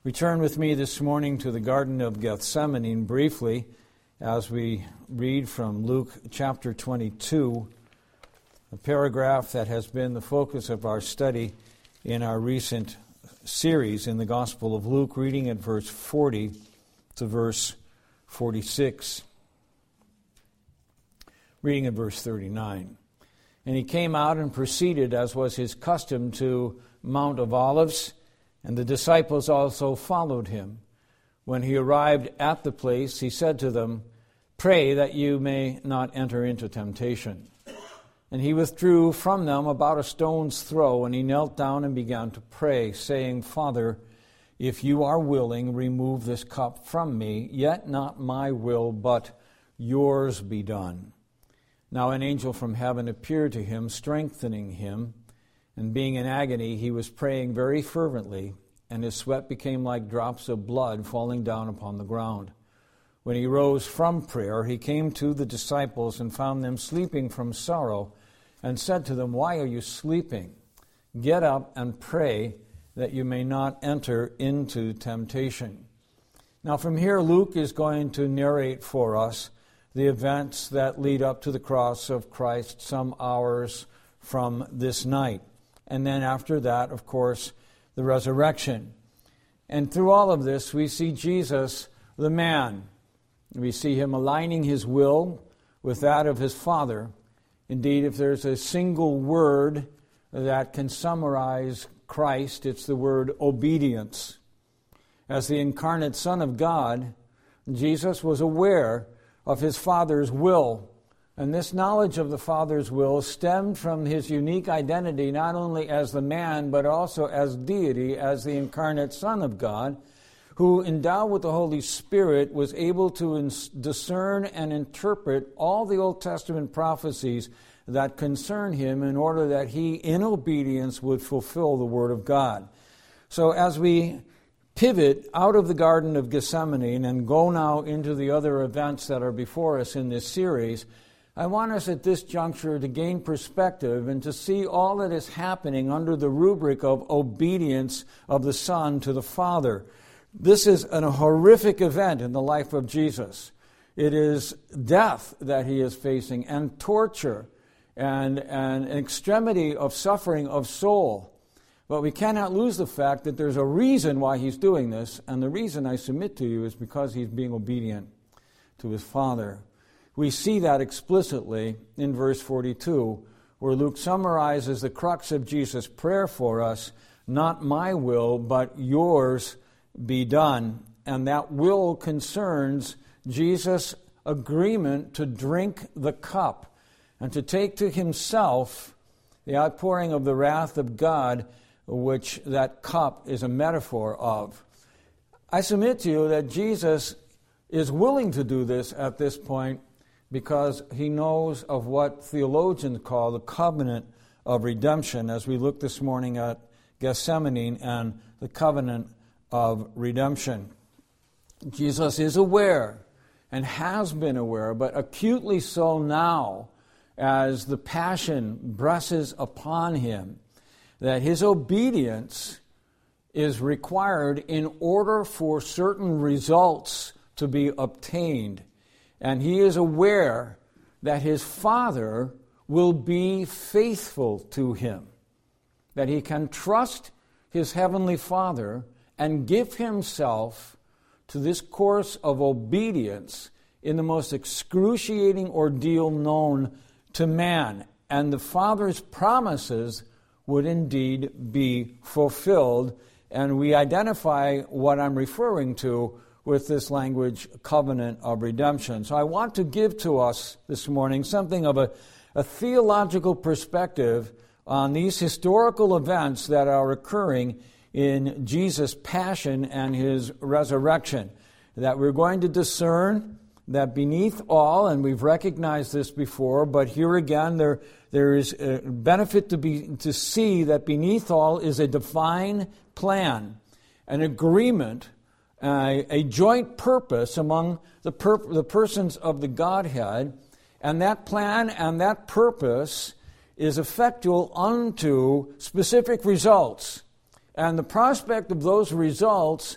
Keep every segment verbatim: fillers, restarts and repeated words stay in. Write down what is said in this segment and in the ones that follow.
Return with me this morning to the Garden of Gethsemane briefly as we read from Luke chapter twenty-two, a paragraph that has been the focus of our study in our recent series in the Gospel of Luke, reading at verse forty to verse forty-six, reading at verse thirty-nine. And he came out and proceeded, as was his custom, to Mount of Olives, and the disciples also followed him. When he arrived at the place, he said to them, "Pray that you may not enter into temptation." And he withdrew from them about a stone's throw, and he knelt down and began to pray, saying, "Father, if you are willing, remove this cup from me, yet not my will, but yours be done." Now an angel from heaven appeared to him, strengthening him. And being in agony, he was praying very fervently, and his sweat became like drops of blood falling down upon the ground. When he rose from prayer, he came to the disciples and found them sleeping from sorrow, and said to them, "Why are you sleeping? Get up and pray, that you may not enter into temptation." Now from here, Luke is going to narrate for us the events that lead up to the cross of Christ some hours from this night. And then after that, of course, the resurrection. And through all of this, we see Jesus, the man. We see him aligning his will with that of his Father. Indeed, if there's a single word that can summarize Christ, it's the word obedience. As the incarnate Son of God, Jesus was aware of his Father's will. And this knowledge of the Father's will stemmed from his unique identity, not only as the man, but also as deity, as the incarnate Son of God, who, endowed with the Holy Spirit, was able to ins- discern and interpret all the Old Testament prophecies that concern him in order that he, in obedience, would fulfill the Word of God. So as we pivot out of the Garden of Gethsemane and go now into the other events that are before us in this series, I want us at this juncture to gain perspective and to see all that is happening under the rubric of obedience of the Son to the Father. This is an, a horrific event in the life of Jesus. It is death that he is facing, and torture, and, and an extremity of suffering of soul. But we cannot lose the fact that there's a reason why he's doing this, and the reason, I submit to you, is because he's being obedient to his Father. We see that explicitly in verse forty-two, where Luke summarizes the crux of Jesus' prayer for us, "Not my will, but yours be done." And that will concerns Jesus' agreement to drink the cup and to take to himself the outpouring of the wrath of God, which that cup is a metaphor of. I submit to you that Jesus is willing to do this at this point because he knows of what theologians call the covenant of redemption, as we look this morning at Gethsemane and the covenant of redemption. Jesus is aware and has been aware, but acutely so now as the passion presses upon him, that his obedience is required in order for certain results to be obtained. And he is aware that his Father will be faithful to him, that he can trust his heavenly Father and give himself to this course of obedience in the most excruciating ordeal known to man. And the Father's promises would indeed be fulfilled. And we identify what I'm referring to with this language, covenant of redemption. So I want to give to us this morning something of a, a theological perspective on these historical events that are occurring in Jesus' passion and his resurrection. That we're going to discern that beneath all, and we've recognized this before, but here again there there is a benefit to be to see that beneath all is a divine plan, an agreement, uh, a joint purpose among the per- the persons of the Godhead, and that plan and that purpose is effectual unto specific results. And the prospect of those results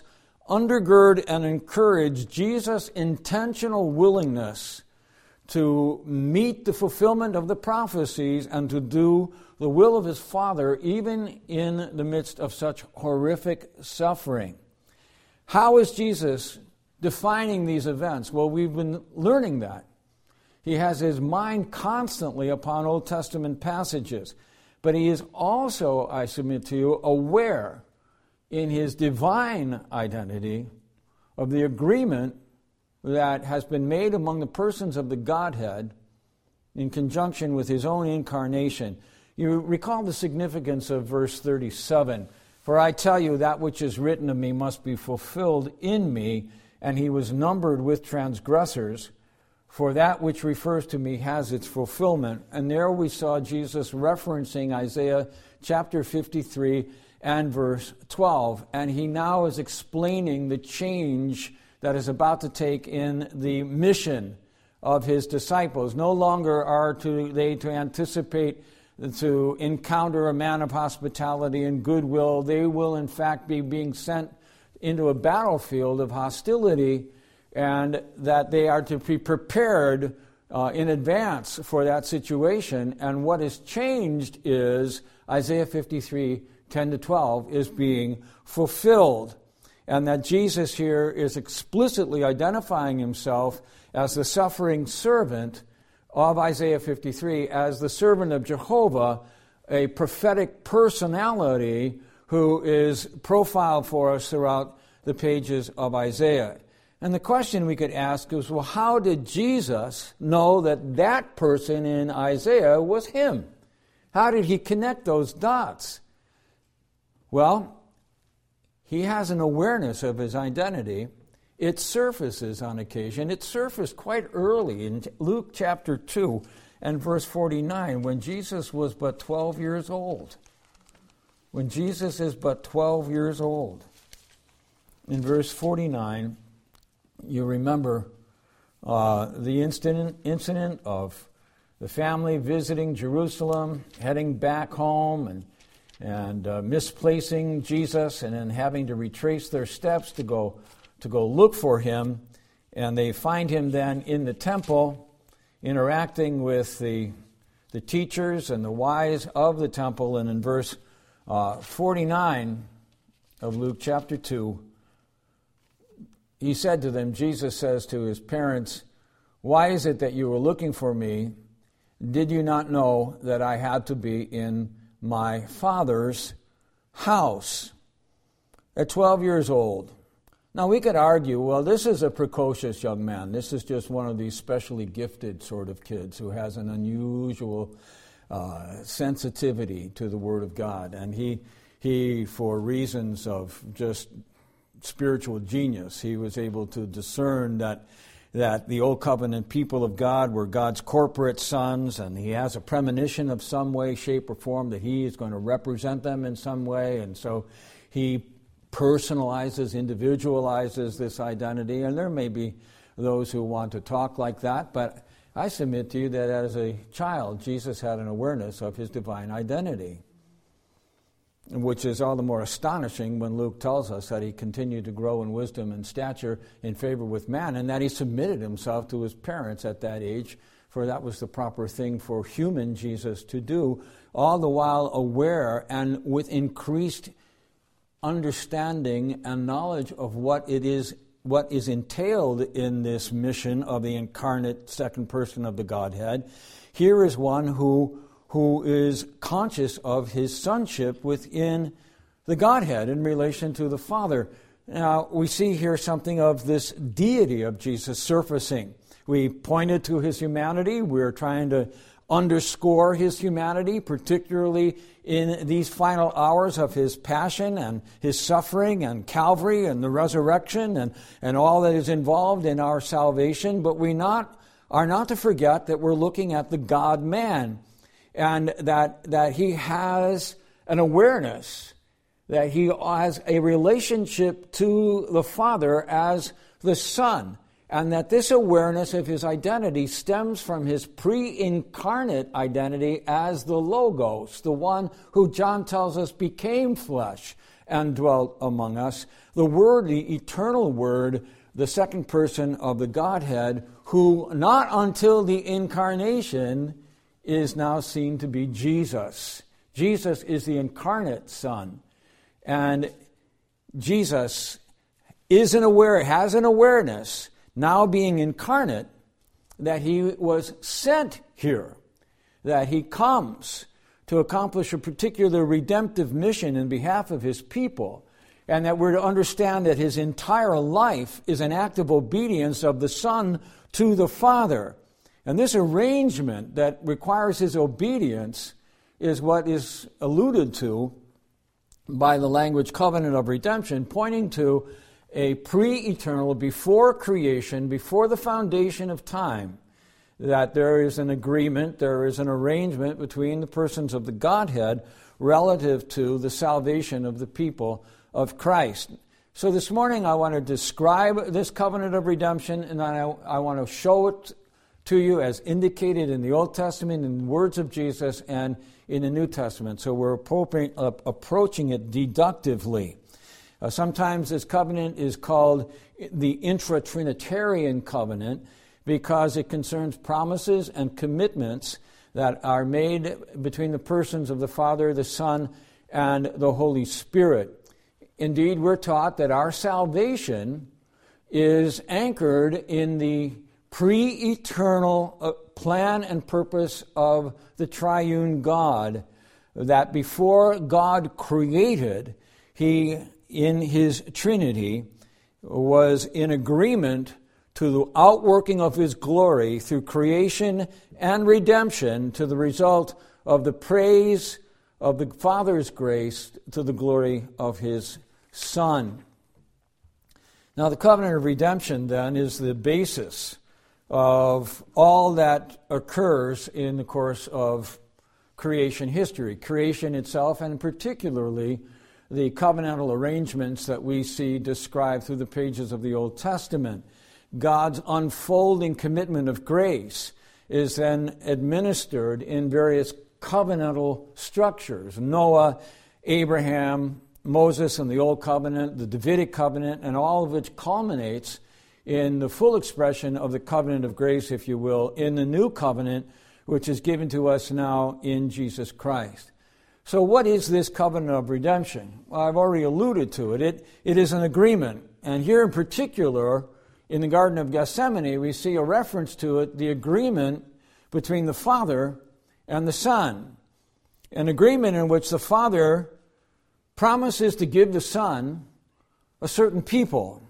undergird and encourage Jesus' intentional willingness to meet the fulfillment of the prophecies and to do the will of his Father, even in the midst of such horrific suffering. How is Jesus defining these events? Well, we've been learning that. He has his mind constantly upon Old Testament passages, but he is also, I submit to you, aware in his divine identity of the agreement that has been made among the persons of the Godhead in conjunction with his own incarnation. You recall the significance of verse thirty-seven. For I tell you, that which is written of me must be fulfilled in me, and he was numbered with transgressors. For that which refers to me has its fulfillment. And there we saw Jesus referencing Isaiah chapter fifty-three and verse twelve. And he now is explaining the change that is about to take in the mission of his disciples. No longer are to, they to anticipate to encounter a man of hospitality and goodwill. They will in fact be being sent into a battlefield of hostility, and that they are to be prepared uh, in advance for that situation. And what is changed is Isaiah fifty-three, ten to twelve is being fulfilled. And that Jesus here is explicitly identifying himself as the suffering servant of Isaiah fifty-three, as the servant of Jehovah, a prophetic personality who is profiled for us throughout the pages of Isaiah. And the question we could ask is, well, how did Jesus know that that person in Isaiah was him? How did he connect those dots? Well, he has an awareness of his identity. It surfaces on occasion. It surfaced quite early in Luke chapter two and verse forty-nine, when Jesus was but twelve years old. When Jesus is but twelve years old. In verse forty-nine, you remember uh, the incident, incident of the family visiting Jerusalem, heading back home, and and uh, misplacing Jesus, and then having to retrace their steps to go to go look for him. And they find him then in the temple, interacting with the the teachers and the wise of the temple. And in verse uh, forty-nine of Luke chapter two, he said to them, Jesus says to his parents, "Why is it that you were looking for me? Did you not know that I had to be in my Father's house?" At twelve years old. Now we could argue, well, this is a precocious young man. This is just one of these specially gifted sort of kids who has an unusual uh, sensitivity to the Word of God. And he, he, for reasons of just spiritual genius, he was able to discern that that the Old Covenant people of God were God's corporate sons, and he has a premonition of some way, shape, or form that he is going to represent them in some way, and so he personalizes, individualizes this identity. And there may be those who want to talk like that, but I submit to you that as a child, Jesus had an awareness of his divine identity, which is all the more astonishing when Luke tells us that he continued to grow in wisdom and stature in favor with man, and that he submitted himself to his parents at that age, for that was the proper thing for human Jesus to do, all the while aware and with increased understanding and knowledge of what it is, what is entailed in this mission of the incarnate second person of the Godhead. Here is one who who is conscious of his sonship within the Godhead in relation to the Father. Now, we see here something of this deity of Jesus surfacing. We pointed to his humanity. We're trying to underscore his humanity, particularly in these final hours of his passion and his suffering and Calvary and the resurrection and, and all that is involved in our salvation. But we not are not to forget that we're looking at the God-man, and that that he has an awareness, that he has a relationship to the Father as the Son, and that this awareness of his identity stems from his pre-incarnate identity as the Logos, the one who John tells us became flesh and dwelt among us. The Word, the eternal Word, the second person of the Godhead, who not until the incarnation is now seen to be Jesus. Jesus is the incarnate Son. And Jesus is an aware, has an awareness, now being incarnate, that he was sent here, that he comes to accomplish a particular redemptive mission in behalf of his people, and that we're to understand that his entire life is an act of obedience of the Son to the Father. And this arrangement that requires his obedience is what is alluded to by the language covenant of redemption, pointing to a pre-eternal, before creation, before the foundation of time, that there is an agreement, there is an arrangement between the persons of the Godhead relative to the salvation of the people of Christ. So this morning I want to describe this covenant of redemption, and I, I want to show it to you as indicated in the Old Testament, in the words of Jesus, and in the New Testament. So we're approaching, uh, approaching it deductively. Uh, sometimes this covenant is called the intra-Trinitarian covenant because it concerns promises and commitments that are made between the persons of the Father, the Son, and the Holy Spirit. Indeed, we're taught that our salvation is anchored in the pre-eternal uh, plan and purpose of the triune God, that before God created, he, in his Trinity, was in agreement to the outworking of his glory through creation and redemption to the result of the praise of the Father's grace to the glory of his Son. Now, the covenant of redemption, then, is the basis of all that occurs in the course of creation history. Creation itself, and particularly the covenantal arrangements that we see described through the pages of the Old Testament. God's unfolding commitment of grace is then administered in various covenantal structures. Noah, Abraham, Moses and the Old Covenant, the Davidic covenant, and all of which culminates in the full expression of the covenant of grace, if you will, in the new covenant, which is given to us now in Jesus Christ. So what is this covenant of redemption? Well, I've already alluded to it. It, it is an agreement. And here in particular, in the Garden of Gethsemane, we see a reference to it, the agreement between the Father and the Son. An agreement in which the Father promises to give the Son a certain people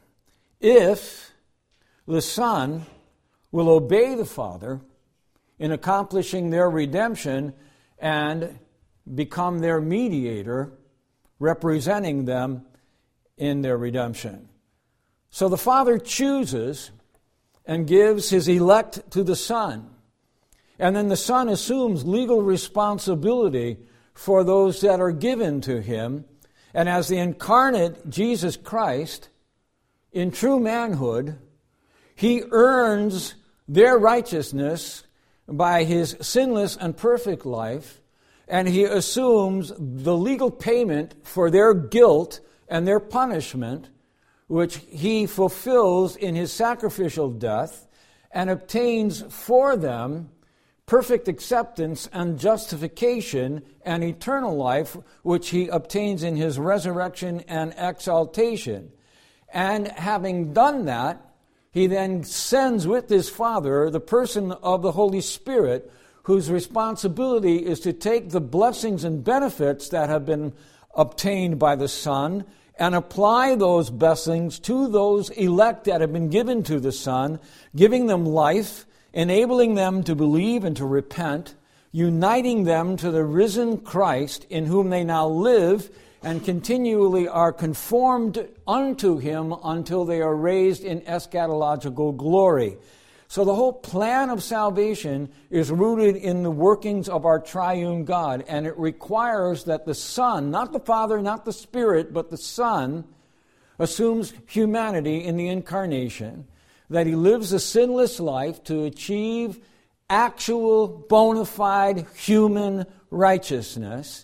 if the Son will obey the Father in accomplishing their redemption and become their mediator, representing them in their redemption. So the Father chooses and gives his elect to the Son. And then the Son assumes legal responsibility for those that are given to him. And as the incarnate Jesus Christ, in true manhood, he earns their righteousness by his sinless and perfect life, and he assumes the legal payment for their guilt and their punishment, which he fulfills in his sacrificial death, and obtains for them perfect acceptance and justification and eternal life, which he obtains in his resurrection and exaltation. And having done that, he then sends with his Father the person of the Holy Spirit, whose responsibility is to take the blessings and benefits that have been obtained by the Son and apply those blessings to those elect that have been given to the Son, giving them life, enabling them to believe and to repent, uniting them to the risen Christ in whom they now live and continually are conformed unto him until they are raised in eschatological glory. So the whole plan of salvation is rooted in the workings of our triune God, and it requires that the Son, not the Father, not the Spirit, but the Son, assumes humanity in the incarnation, that he lives a sinless life to achieve actual bona fide human righteousness,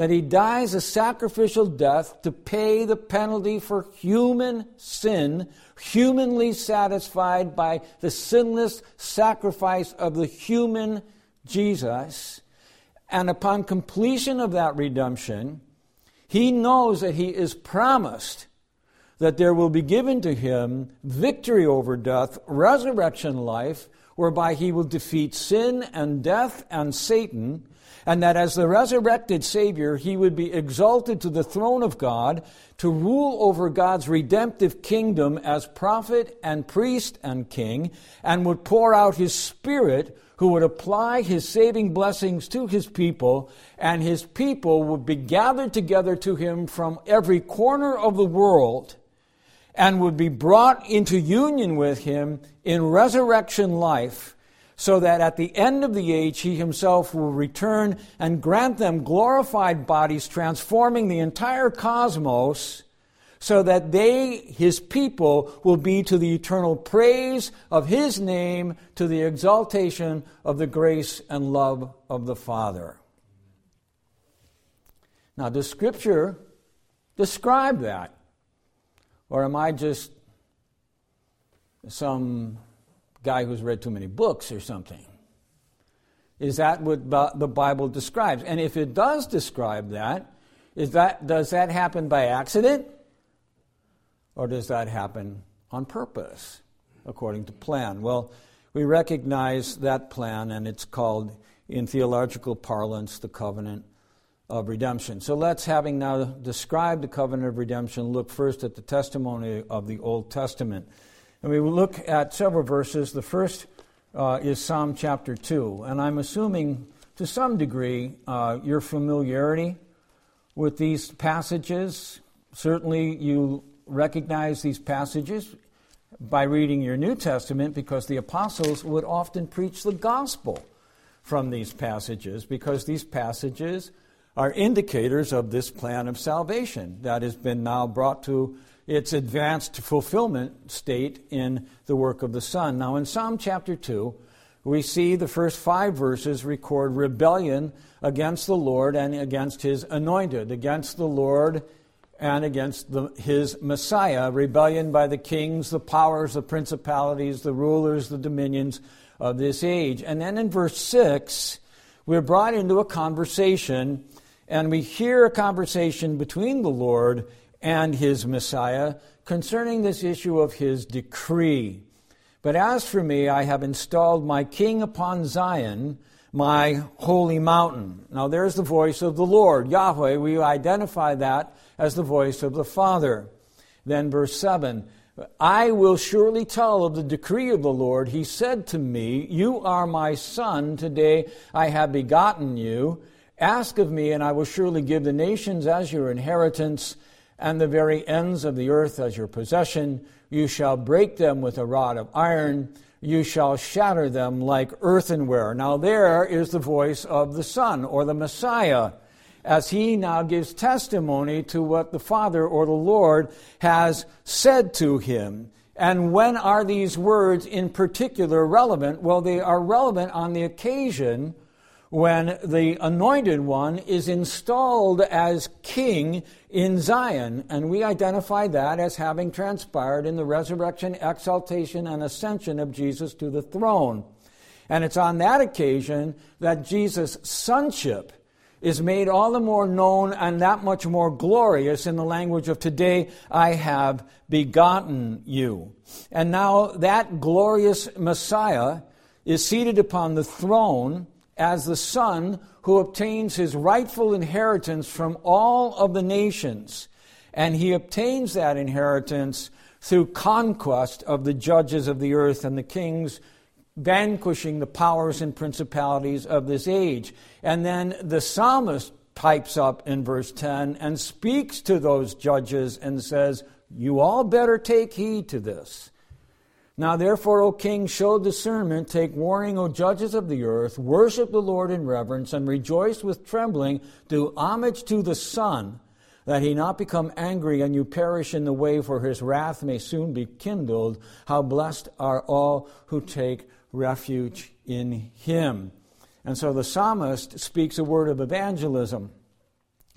that he dies a sacrificial death to pay the penalty for human sin, humanly satisfied by the sinless sacrifice of the human Jesus. And upon completion of that redemption, he knows that he is promised that there will be given to him victory over death, resurrection life, whereby he will defeat sin and death and Satan, and that as the resurrected Savior, he would be exalted to the throne of God to rule over God's redemptive kingdom as prophet and priest and king, and would pour out his Spirit, who would apply his saving blessings to his people, and his people would be gathered together to him from every corner of the world and would be brought into union with him in resurrection life, so that at the end of the age he himself will return and grant them glorified bodies, transforming the entire cosmos, so that they, his people, will be to the eternal praise of his name, to the exaltation of the grace and love of the Father. Now, does Scripture describe that? Or am I just some guy who's read too many books or something? Is that what the Bible describes? And if it does describe that, is that does that happen by accident? Or does that happen on purpose, according to plan? Well, we recognize that plan, and it's called, in theological parlance, the covenant of redemption. So let's, having now described the covenant of redemption, look first at the testimony of the Old Testament. And we will look at several verses. The first uh, is Psalm chapter two. And I'm assuming, to some degree, uh, your familiarity with these passages. Certainly you recognize these passages by reading your New Testament, because the apostles would often preach the gospel from these passages, because these passages are indicators of this plan of salvation that has been now brought to its advanced fulfillment state in the work of the Son. Now, in Psalm chapter two, we see the first five verses record rebellion against the Lord and against his anointed, against the Lord and against the, his Messiah, rebellion by the kings, the powers, the principalities, the rulers, the dominions of this age. And then in verse six, we're brought into a conversation, and we hear a conversation between the Lord and his Messiah concerning this issue of his decree. But as for me, I have installed my king upon Zion, my holy mountain. Now there's the voice of the Lord, Yahweh. We identify that as the voice of the Father. Then verse seven, I will surely tell of the decree of the Lord. He said to me, you are my son, today I have begotten you. Ask of me, and I will surely give the nations as your inheritance, and the very ends of the earth as your possession. You shall break them with a rod of iron. You shall shatter them like earthenware. Now there is the voice of the Son, or the Messiah, as he now gives testimony to what the Father or the Lord has said to him. And when are these words in particular relevant? Well, they are relevant on the occasion when the Anointed One is installed as king in Zion. And we identify that as having transpired in the resurrection, exaltation, and ascension of Jesus to the throne. And it's on that occasion that Jesus' sonship is made all the more known and that much more glorious in the language of today, I have begotten you. And now that glorious Messiah is seated upon the throne as the Son who obtains his rightful inheritance from all of the nations. And he obtains that inheritance through conquest of the judges of the earth and the kings, vanquishing the powers and principalities of this age. And then the psalmist pipes up in verse ten and speaks to those judges and says, you all better take heed to this. Now therefore, O king, show discernment, take warning, O judges of the earth, worship the Lord in reverence, and rejoice with trembling, do homage to the Son, that he not become angry and you perish in the way, for his wrath may soon be kindled. How blessed are all who take refuge in him. And so the psalmist speaks a word of evangelism.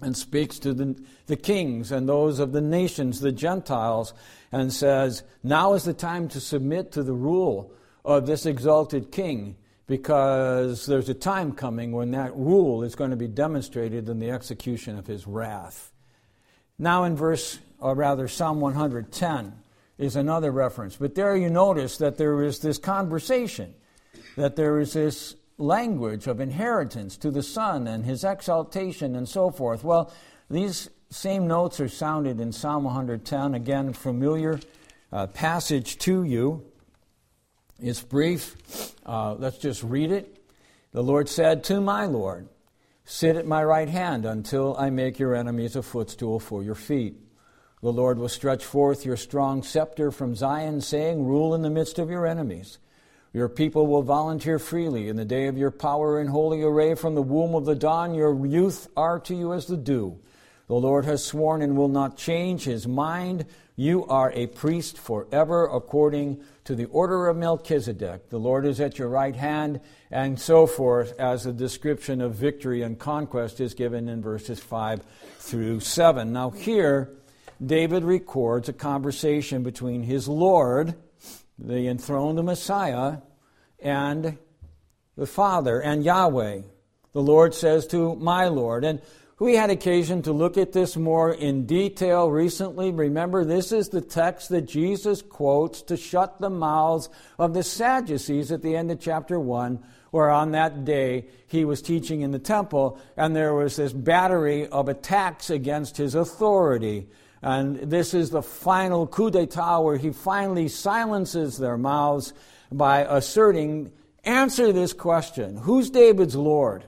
and speaks to the, the kings and those of the nations, the Gentiles, and says, now is the time to submit to the rule of this exalted king, because there's a time coming when that rule is going to be demonstrated in the execution of his wrath. Now in verse, or rather Psalm one hundred ten is another reference. But there you notice that there is this conversation, that there is this language of inheritance to the Son and his exaltation and so forth. Well, these same notes are sounded in Psalm one hundred ten, again, familiar uh, passage to you. It's brief. Uh, let's just read it. The Lord said to my Lord, sit at my right hand until I make your enemies a footstool for your feet. The Lord will stretch forth your strong scepter from Zion, saying, rule in the midst of your enemies. Your people will volunteer freely in the day of your power in holy array. From the womb of the dawn, your youth are to you as the dew. The Lord has sworn and will not change his mind. You are a priest forever, according to the order of Melchizedek. The Lord is at your right hand, and so forth, as a description of victory and conquest is given in verses five through seven. Now here, David records a conversation between his Lord, the enthroned Messiah, and the Father, and Yahweh. The Lord says to my Lord. And we had occasion to look at this more in detail recently. Remember, this is the text that Jesus quotes to shut the mouths of the Sadducees at the end of chapter one, where on that day he was teaching in the temple, and there was this battery of attacks against his authority. And this is the final coup d'etat where he finally silences their mouths by asserting, answer this question, who's David's Lord?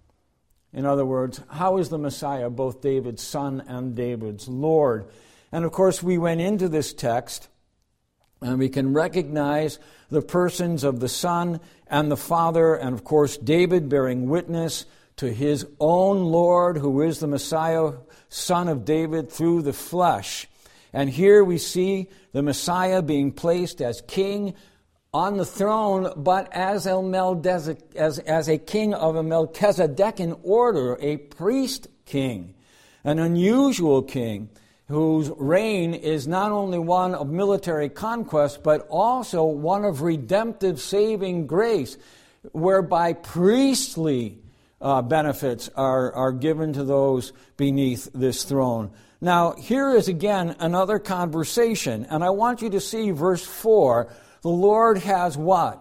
In other words, how is the Messiah both David's son and David's Lord? And of course, we went into this text, and we can recognize the persons of the Son and the Father, and of course, David bearing witness to his own Lord, who is the Messiah, Son of David through the flesh. And here we see the Messiah being placed as king on the throne, but as a, Melchizedek, as, as a king of a Melchizedekan order, a priest king, an unusual king whose reign is not only one of military conquest, but also one of redemptive saving grace, whereby priestly uh, benefits are, are given to those beneath this throne. Now, here is again another conversation, and I want you to see verse four. The Lord has what?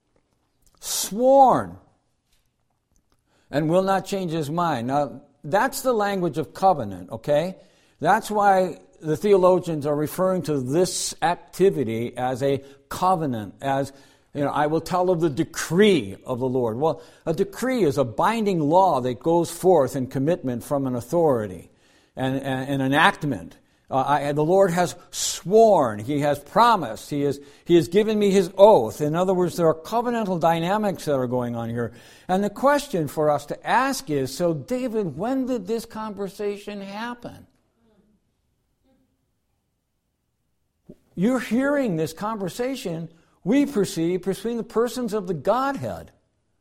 Sworn, and will not change his mind. Now, that's the language of covenant, okay? That's why the theologians are referring to this activity as a covenant, as, you know, I will tell of the decree of the Lord. Well, a decree is a binding law that goes forth in commitment from an authority and, and an enactment. Uh, I, the Lord has sworn, he has promised, he has, he has given me his oath. In other words, there are covenantal dynamics that are going on here. And the question for us to ask is, so David, when did this conversation happen? You're hearing this conversation, we perceive, between the persons of the Godhead.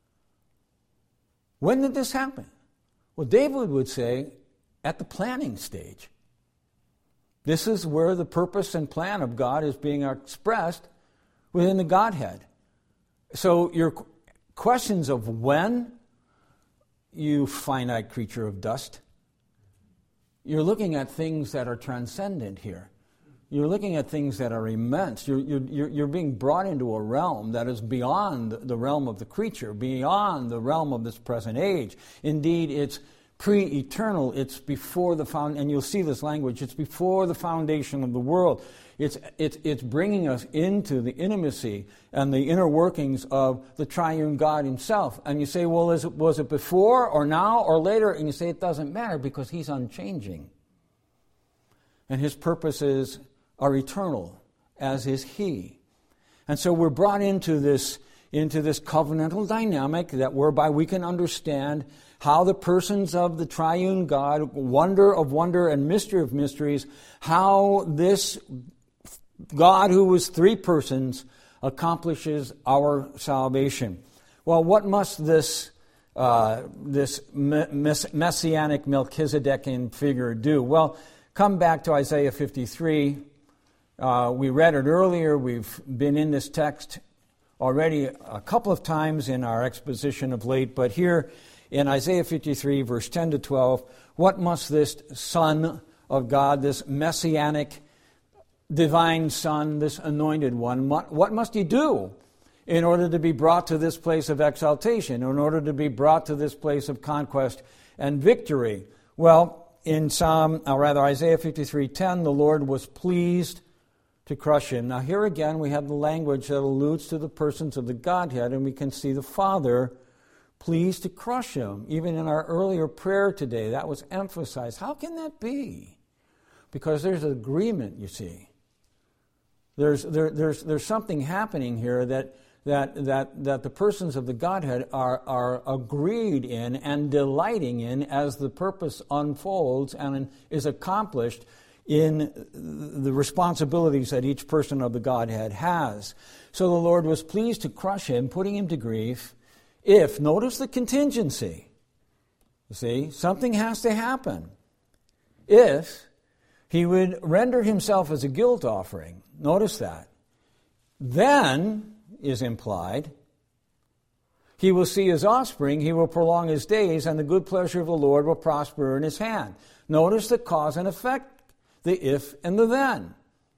When did this happen? Well, David would say, at the planning stage. This is where the purpose and plan of God is being expressed within the Godhead. So your questions of when, you finite creature of dust, you're looking at things that are transcendent here. You're looking at things that are immense. You're, you're, you're being brought into a realm that is beyond the realm of the creature, beyond the realm of this present age. Indeed, it's pre-eternal. It's before the found, and you'll see this language. It's before the foundation of the world. It's it's it's bringing us into the intimacy and the inner workings of the triune God Himself. And you say, well, is it, was it before or now or later? And you say it doesn't matter because He's unchanging, and His purposes are eternal, as is He. And so we're brought into this into this covenantal dynamic that whereby we can understand how the persons of the triune God, wonder of wonder and mystery of mysteries, how this God who was three persons accomplishes our salvation. Well, what must this uh, this mess- messianic Melchizedekian figure do? Well, come back to Isaiah fifty-three. Uh, we read it earlier. We've been in this text already a couple of times in our exposition of late, but here in Isaiah fifty-three, verse ten to twelve, what must this Son of God, this messianic divine Son, this anointed one, what, what must he do in order to be brought to this place of exaltation, in order to be brought to this place of conquest and victory? Well, in Psalm, or rather Isaiah fifty-three ten, the Lord was pleased to crush him. Now here again we have the language that alludes to the persons of the Godhead, and we can see the Father pleased to crush him. Even in our earlier prayer today, that was emphasized. How can that be? Because there's an agreement, you see. There's there, there's there's something happening here that that that that the persons of the Godhead are are agreed in and delighting in as the purpose unfolds and is accomplished in the responsibilities that each person of the Godhead has. So the Lord was pleased to crush him, putting him to grief, if, notice the contingency, you see, something has to happen. If he would render himself as a guilt offering, notice that, then is implied, he will see his offspring, he will prolong his days, and the good pleasure of the Lord will prosper in his hand. Notice the cause and effect, the if and the then.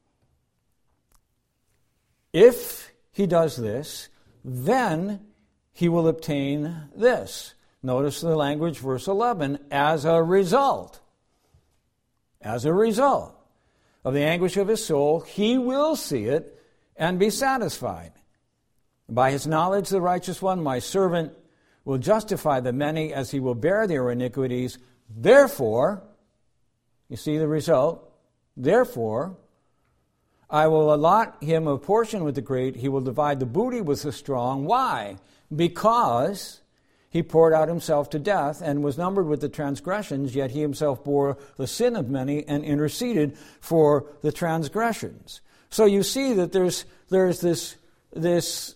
If he does this, then he will obtain this. Notice the language, verse eleven, as a result. As a result of the anguish of his soul, he will see it and be satisfied. By his knowledge, the righteous one, my servant, will justify the many as he will bear their iniquities. Therefore, you see the result, therefore, I will allot him a portion with the great. He will divide the booty with the strong. Why? Because he poured out himself to death and was numbered with the transgressions, yet he himself bore the sin of many and interceded for the transgressions. So you see that there's there's this this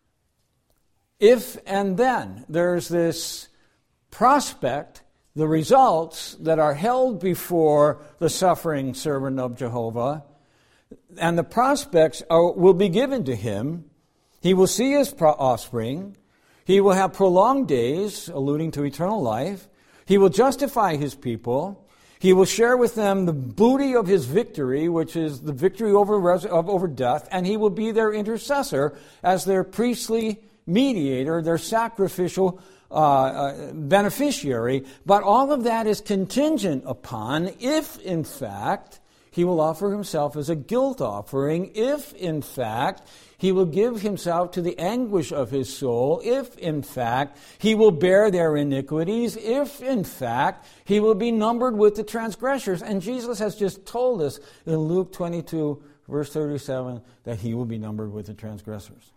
if and then. There's this prospect, the results that are held before the suffering servant of Jehovah, and the prospects are, will be given to him. He will see his offspring. He will have prolonged days, alluding to eternal life. He will justify his people. He will share with them the booty of his victory, which is the victory over, res- over death, and he will be their intercessor as their priestly mediator, their sacrificial uh, uh, beneficiary. But all of that is contingent upon if, in fact, he will offer himself as a guilt offering, if, in fact, he will give himself to the anguish of his soul, if, in fact, he will bear their iniquities, if, in fact, he will be numbered with the transgressors. And Jesus has just told us in Luke twenty-two, verse thirty-seven, that he will be numbered with the transgressors.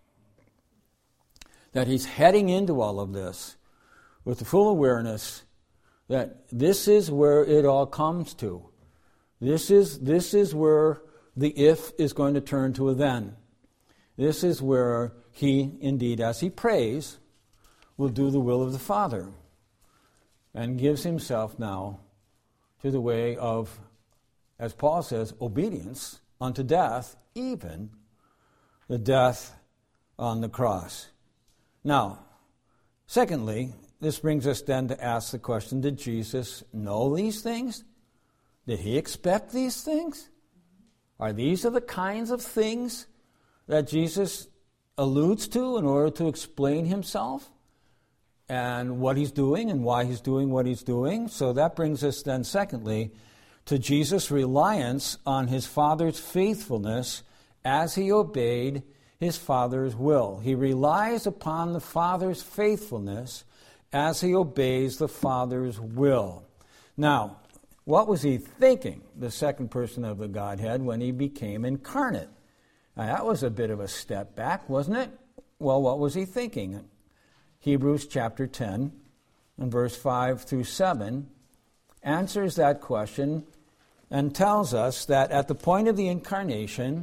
That he's heading into all of this with the full awareness that this is where it all comes to. This is, this is where the if is going to turn to a then. This is where he, indeed, as he prays, will do the will of the Father and gives himself now to the way of, as Paul says, obedience unto death, even the death on the cross. Now, secondly, this brings us then to ask the question, did Jesus know these things? Did he expect these things? Are these are the kinds of things that Jesus alludes to in order to explain himself and what he's doing and why he's doing what he's doing? So that brings us then, secondly, to Jesus' reliance on his Father's faithfulness as he obeyed his Father's will. He relies upon the Father's faithfulness as he obeys the Father's will. Now, what was he thinking, the second person of the Godhead, when he became incarnate? Now, that was a bit of a step back, wasn't it? Well, what was he thinking? Hebrews chapter ten and verse five through seven answers that question and tells us that at the point of the incarnation,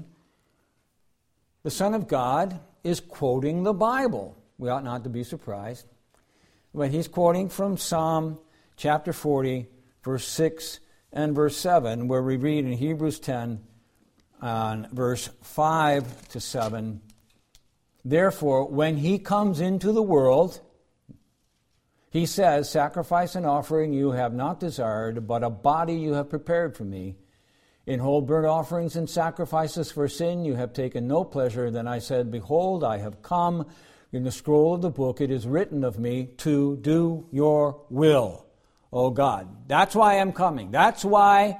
the Son of God is quoting the Bible. We ought not to be surprised. But he's quoting from Psalm chapter forty, verse six and verse seven, where we read in Hebrews ten, on verse five to seven, therefore, when he comes into the world, he says, sacrifice and offering you have not desired, but a body you have prepared for me. In whole burnt offerings and sacrifices for sin you have taken no pleasure. Then I said, behold, I have come. In the scroll of the book it is written of me to do your will, O God. That's why I'm coming. That's why,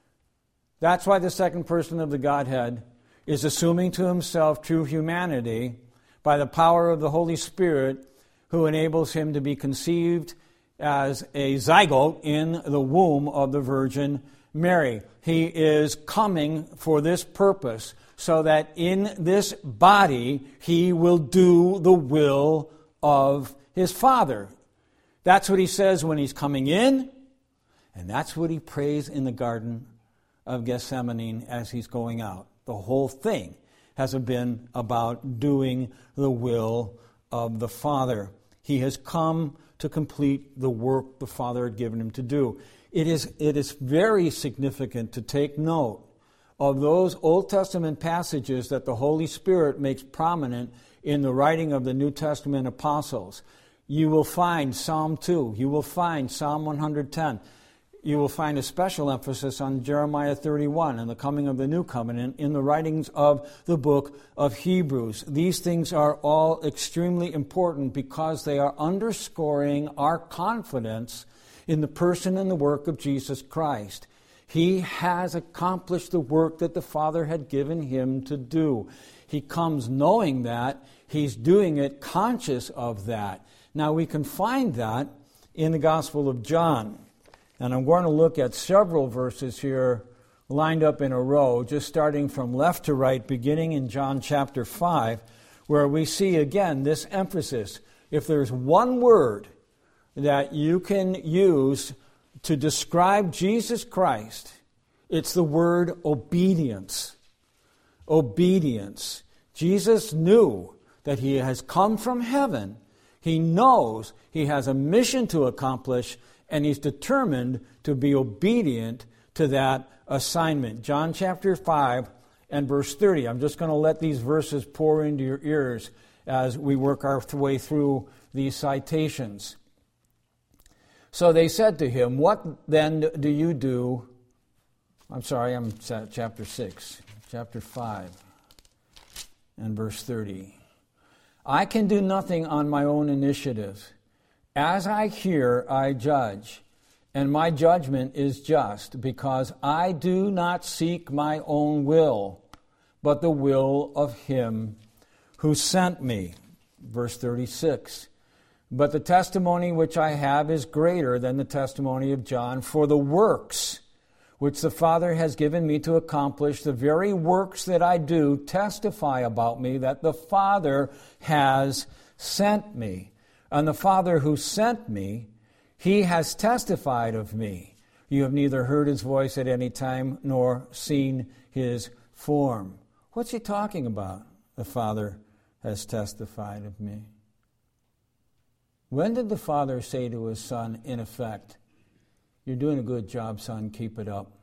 that's why the second person of the Godhead is assuming to himself true humanity by the power of the Holy Spirit, who enables him to be conceived as a zygote in the womb of the Virgin Mary. He is coming for this purpose, so that in this body he will do the will of his Father. That's what he says when he's coming in, and that's what he prays in the Garden of Gethsemane as he's going out. The whole thing has been about doing the will of the Father. He has come to complete the work the Father had given him to do. It is, it is very significant to take note of those Old Testament passages that the Holy Spirit makes prominent in the writing of the New Testament apostles. You will find Psalm two. You will find Psalm one hundred ten. You will find a special emphasis on Jeremiah thirty-one and the coming of the new covenant in the writings of the book of Hebrews. These things are all extremely important because they are underscoring our confidence in the person and the work of Jesus Christ. He has accomplished the work that the Father had given him to do. He comes knowing that. He's doing it conscious of that. Now we can find that in the Gospel of John. And I'm going to look at several verses here lined up in a row, just starting from left to right, beginning in John chapter five, where we see again this emphasis. If there's one word that you can use to describe Jesus Christ, it's the word obedience. Obedience. Jesus knew that he has come from heaven. He knows he has a mission to accomplish, and he's determined to be obedient to that assignment. John chapter five and verse thirty. I'm just going to let these verses pour into your ears as we work our way through these citations. So they said to him, what then do you do? I'm sorry, I'm at chapter six, chapter five and verse thirty. I can do nothing on my own initiative. As I hear, I judge, and my judgment is just, because I do not seek my own will, but the will of him who sent me. Verse thirty-six. But the testimony which I have is greater than the testimony of John, for the works which the Father has given me to accomplish, the very works that I do, testify about me that the Father has sent me. And the Father who sent me, he has testified of me. You have neither heard his voice at any time nor seen his form. What's he talking about? The Father has testified of me. When did the Father say to his Son, in effect, you're doing a good job, son, keep it up?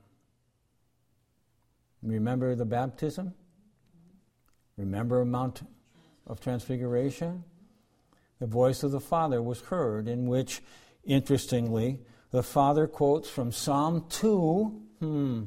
Remember the baptism? Remember Mount of Transfiguration? The voice of the Father was heard, in which, interestingly, the Father quotes from Psalm two, hmm,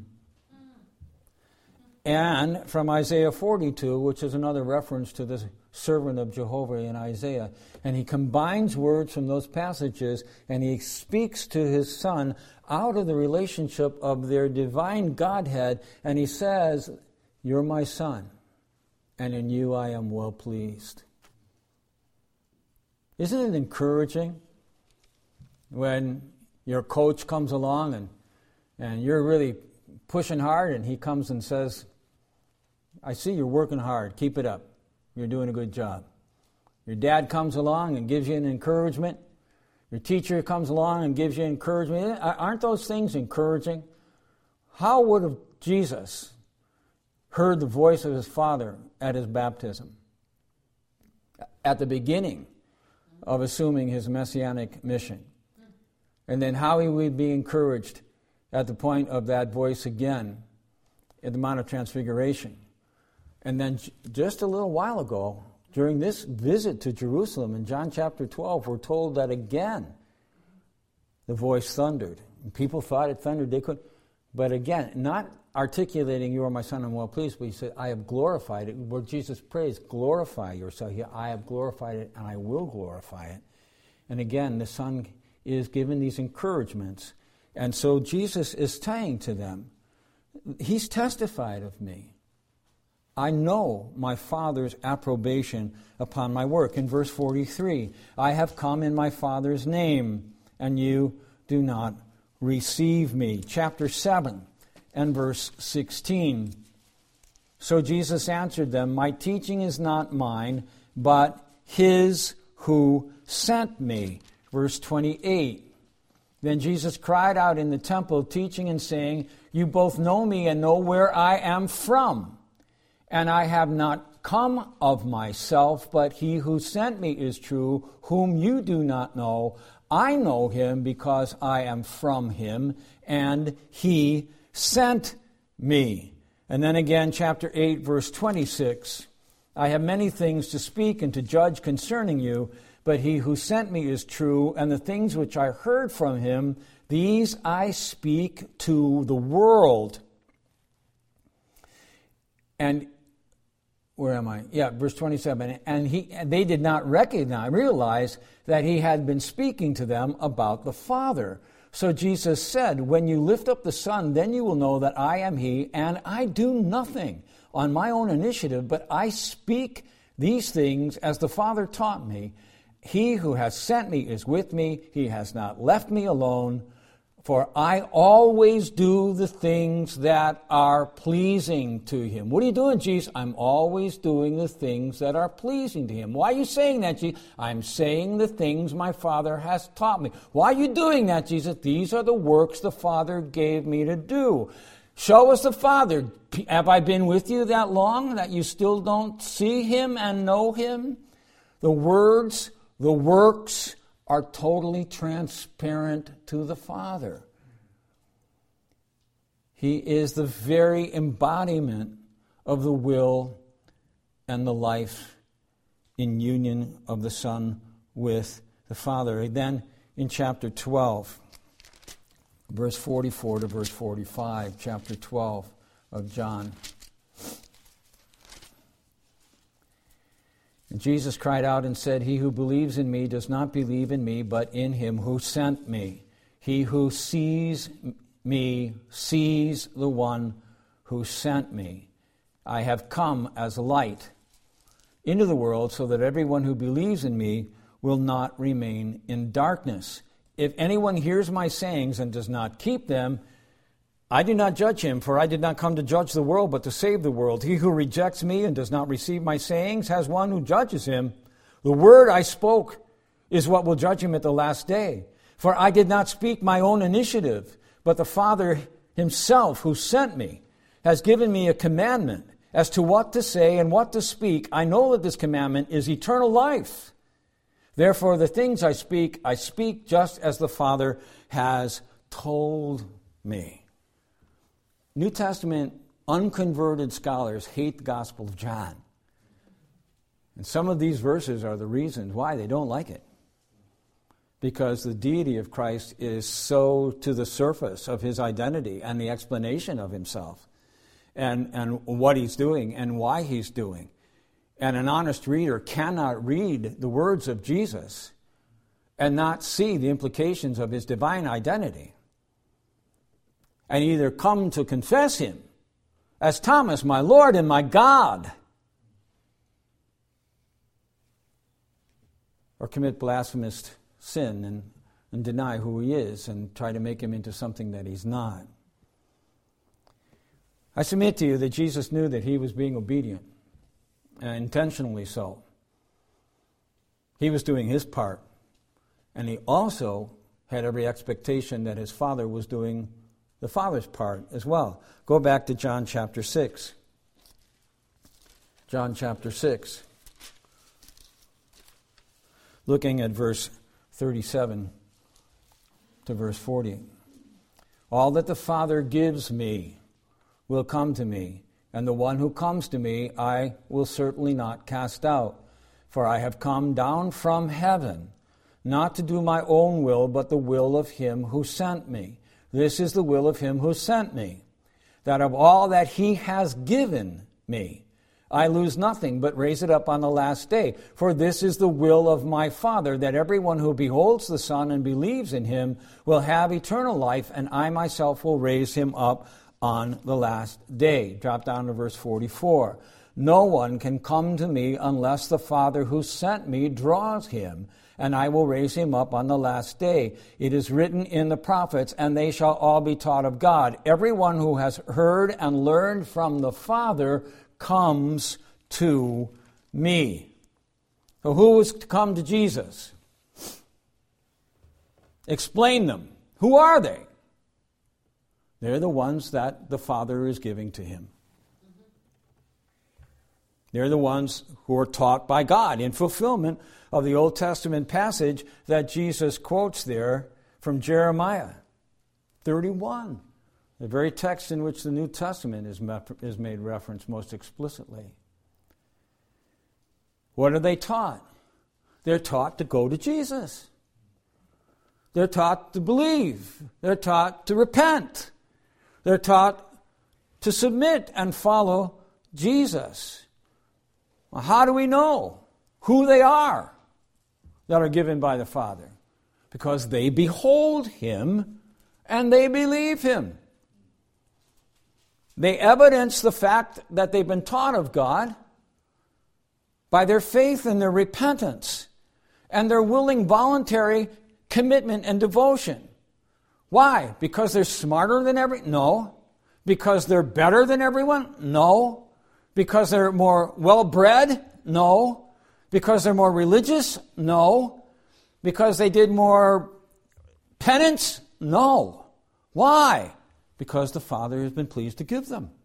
and from Isaiah forty-two, which is another reference to the servant of Jehovah in Isaiah. And he combines words from those passages, and he speaks to his Son out of the relationship of their divine Godhead, and he says, you're my Son, and in you I am well pleased. Isn't it encouraging when your coach comes along and, and you're really pushing hard, and he comes and says, I see you're working hard, keep it up. You're doing a good job. Your dad comes along and gives you an encouragement. Your teacher comes along and gives you encouragement. Aren't those things encouraging? How would have Jesus heard the voice of his Father at his baptism? At the beginning, of assuming his messianic mission. And then how he would be encouraged at the point of that voice again at the Mount of Transfiguration. And then just a little while ago, during this visit to Jerusalem in John chapter twelve, we're told that again the voice thundered. And people thought it thundered. They couldn't. But again, not articulating, you are my son, I'm well pleased, but he said, I have glorified it. Where Jesus prays, glorify yourself. I have glorified it, and I will glorify it. And again, the Son is given these encouragements. And so Jesus is saying to them, he's testified of me. I know my Father's approbation upon my work. In verse forty-three, I have come in my Father's name, and you do not receive me. Chapter seven and verse sixteen. So Jesus answered them, my teaching is not mine, but his who sent me. Verse twenty-eight. Then Jesus cried out in the temple, teaching and saying, you both know me and know where I am from. And I have not come of myself, but he who sent me is true, whom you do not know. I know him because I am from him, and he sent me. And then again, chapter eight, verse twenty-six. I have many things to speak and to judge concerning you, but he who sent me is true, and the things which I heard from him, these I speak to the world. And where am I? Yeah, verse twenty-seven. And he, they did not recognize, realize that he had been speaking to them about the Father. So Jesus said, when you lift up the Son, then you will know that I am he, and I do nothing on my own initiative, but I speak these things as the Father taught me. He who has sent me is with me. He has not left me alone. For I always do the things that are pleasing to him. What are you doing, Jesus? I'm always doing the things that are pleasing to him. Why are you saying that, Jesus? I'm saying the things my Father has taught me. Why are you doing that, Jesus? These are the works the Father gave me to do. Show us the Father. Have I been with you that long that you still don't see him and know him? The words, the works are totally transparent to the Father. He is the very embodiment of the will and the life in union of the Son with the Father. And then in chapter twelve, verse forty-four to verse forty-five, chapter twelve of John. And Jesus cried out and said, he who believes in me does not believe in me, but in him who sent me. He who sees me sees the one who sent me. I have come as a light into the world so that everyone who believes in me will not remain in darkness. If anyone hears my sayings and does not keep them, I do not judge him, for I did not come to judge the world, but to save the world. He who rejects me and does not receive my sayings has one who judges him. The word I spoke is what will judge him at the last day. For I did not speak my own initiative, but the Father himself who sent me has given me a commandment as to what to say and what to speak. I know that this commandment is eternal life. Therefore, the things I speak, I speak just as the Father has told me. New Testament unconverted scholars hate the Gospel of John. And some of these verses are the reasons why they don't like it. Because the deity of Christ is so to the surface of his identity and the explanation of himself and, and what he's doing and why he's doing. And an honest reader cannot read the words of Jesus and not see the implications of his divine identity. And either come to confess him as Thomas, my Lord and my God, or commit blasphemous sin and, and deny who he is and try to make him into something that he's not. I submit to you that Jesus knew that he was being obedient, and intentionally so. He was doing his part, and he also had every expectation that his Father was doing the Father's part as well. Go back to John chapter six. John chapter six. looking at verse thirty-seven to verse forty. All that the Father gives me will come to me, and the one who comes to me I will certainly not cast out. For I have come down from heaven, not to do my own will, but the will of him who sent me. This is the will of him who sent me, that of all that he has given me, I lose nothing, but raise it up on the last day. For this is the will of my Father, that everyone who beholds the Son and believes in him will have eternal life, and I myself will raise him up on the last day. Drop down to verse forty-four. No one can come to me unless the Father who sent me draws him, and I will raise him up on the last day. It is written in the prophets, and they shall all be taught of God. Everyone who has heard and learned from the Father comes to me. So who is to come to Jesus? Explain them. Who are they? They're the ones that the Father is giving to him. They're the ones who are taught by God in fulfillment of the Old Testament passage that Jesus quotes there from Jeremiah thirty-one, the very text in which the New Testament is, is made reference most explicitly. What are they taught? They're taught to go to Jesus. They're taught to believe. They're taught to repent. They're taught to submit and follow Jesus. Well, how do we know who they are that are given by the Father? Because they behold him and they believe him. They evidence the fact that they've been taught of God by their faith and their repentance and their willing voluntary commitment and devotion. Why? Because they're smarter than every? No. Because they're better than everyone? No. Because they're more well-bred? No. Because they're more religious? No. Because they did more penance? No. Why? Because the Father has been pleased to give them.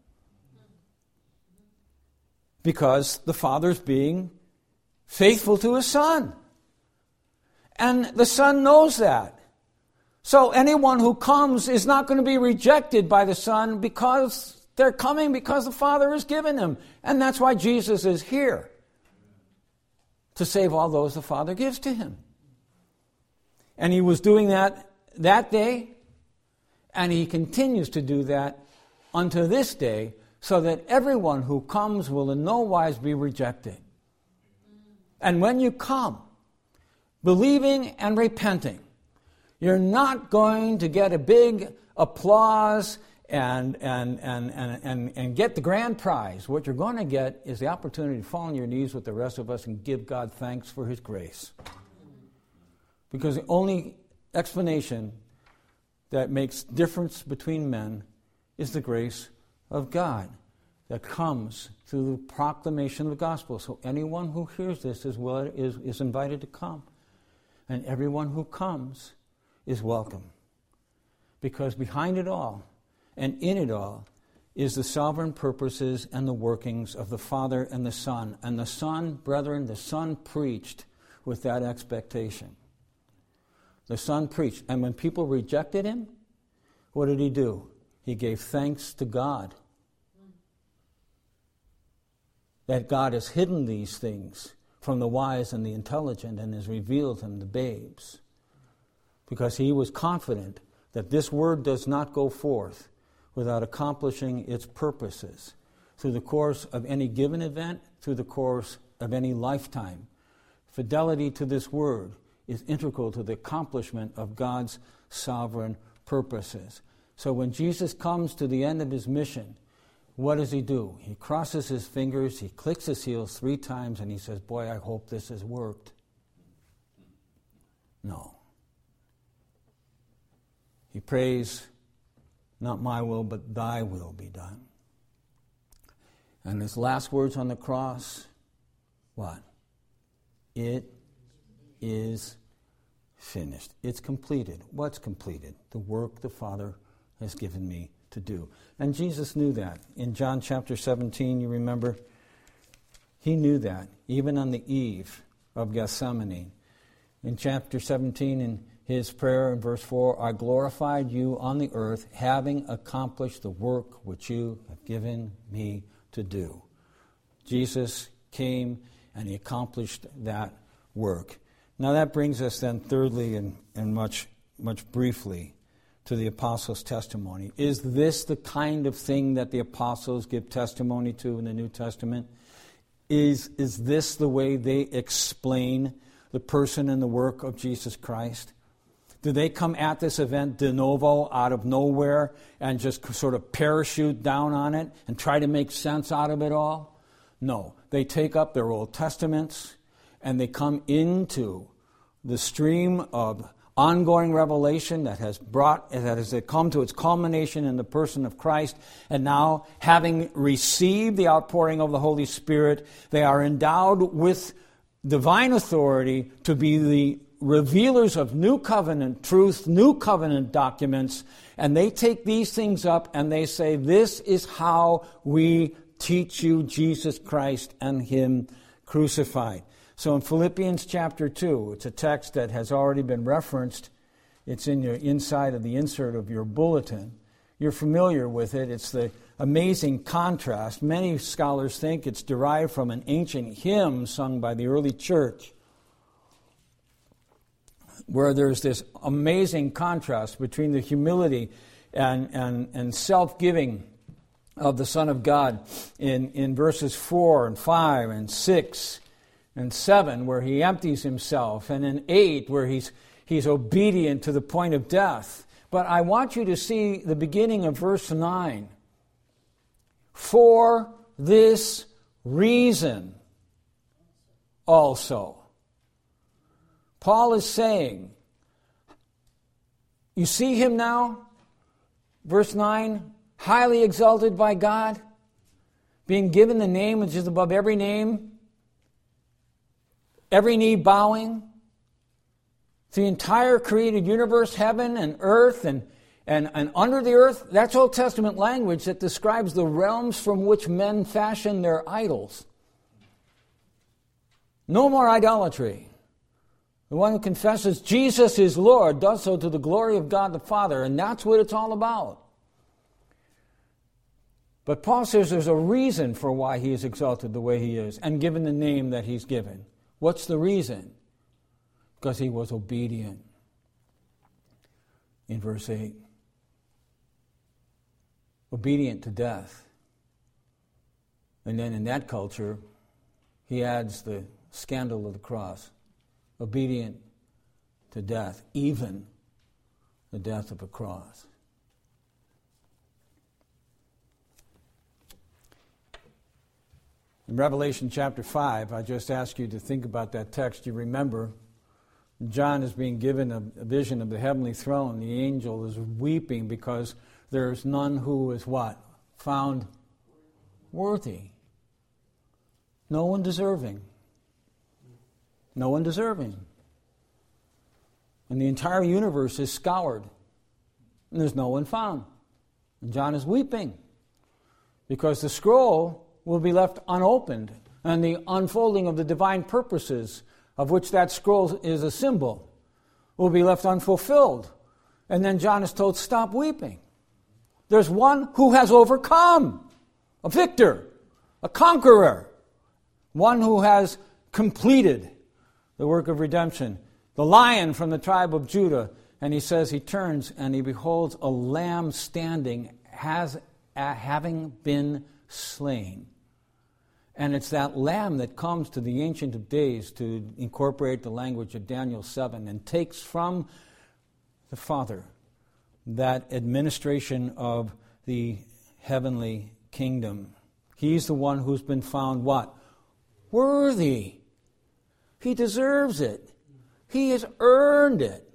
Because the Father's being faithful to his Son. And the Son knows that. So anyone who comes is not going to be rejected by the Son because they're coming because the Father has given them. And that's why Jesus is here. To save all those the Father gives to him. And he was doing that that day. And he continues to do that unto this day, so that everyone who comes will in no wise be rejected. And when you come, believing and repenting, you're not going to get a big applause and, and, and, and, and, and get the grand prize. What you're going to get is the opportunity to fall on your knees with the rest of us and give God thanks for his grace. Because the only explanation that makes difference between men is the grace of God that comes through the proclamation of the gospel. So anyone who hears this is, well, is, is invited to come. And everyone who comes is welcome. Because behind it all and in it all is the sovereign purposes and the workings of the Father and the Son. And the Son, brethren, the Son preached with that expectation. The Son preached. And when people rejected him, what did he do? He gave thanks to God. That God has hidden these things from the wise and the intelligent and has revealed them to babes. Because he was confident that this word does not go forth without accomplishing its purposes through the course of any given event, through the course of any lifetime. Fidelity to this word is integral to the accomplishment of God's sovereign purposes. So when Jesus comes to the end of his mission, what does he do? He crosses his fingers, he clicks his heels three times, and he says, boy, I hope this has worked. No. He prays, not my will, but thy will be done. And his last words on the cross, what? It is finished. It's completed. What's completed? The work the Father has given me to do. And Jesus knew that. In John chapter seventeen, you remember, he knew that. Even on the eve of Gethsemane, In chapter seventeen, in his prayer in verse four, I glorified you on the earth, having accomplished the work which you have given me to do. Jesus came and he accomplished that work. Now that brings us then thirdly and, and much, much briefly to the apostles' testimony. Is this the kind of thing that the apostles give testimony to in the New Testament? Is, is this the way they explain the person and the work of Jesus Christ? Do they come at this event de novo, out of nowhere, and just sort of parachute down on it and try to make sense out of it all? No. They take up their Old Testaments and they come into the stream of ongoing revelation that has brought, that has come to its culmination in the person of Christ. And now, having received the outpouring of the Holy Spirit, they are endowed with divine authority to be the revealers of new covenant truth, new covenant documents, and they take these things up and they say, this is how we teach you Jesus Christ and Him crucified. So in Philippians chapter two, it's a text that has already been referenced. It's in your inside of the insert of your bulletin. You're familiar with it. It's the amazing contrast. Many scholars think it's derived from an ancient hymn sung by the early church, where there's this amazing contrast between the humility and, and, and self-giving of the Son of God in, in verses four and five and six and seven, where he empties himself, and in eight, where he's he's obedient to the point of death. But I want you to see the beginning of verse nine. For this reason also. Paul is saying, you see him now? Verse nine, highly exalted by God, being given the name which is above every name, every knee bowing, the entire created universe, heaven and earth and, and, and under the earth. That's Old Testament language that describes the realms from which men fashion their idols. No more idolatry. The one who confesses Jesus is Lord does so to the glory of God the Father, and that's what it's all about. But Paul says there's a reason for why he is exalted the way he is and given the name that he's given. What's the reason? Because he was obedient. In verse eight. Obedient to death. And then in that culture, he adds the scandal of the cross. Obedient to death, even the death of a cross. In Revelation chapter five, I just ask you to think about that text. You remember, John is being given a, a vision of the heavenly throne. The angel is weeping because there's none who is what? Found worthy. No one deserving. No one deserving. And the entire universe is scoured. And there's no one found. And John is weeping because the scroll will be left unopened, and the unfolding of the divine purposes of which that scroll is a symbol will be left unfulfilled. And then John is told, stop weeping. There's one who has overcome, a victor, a conqueror, one who has completed the work of redemption, the Lion from the tribe of Judah. And he says he turns and he beholds a lamb standing, has uh, having been slain. And it's that lamb that comes to the Ancient of Days to incorporate the language of Daniel seven and takes from the Father that administration of the heavenly kingdom. He's the one who's been found what? Worthy. He deserves it. He has earned it.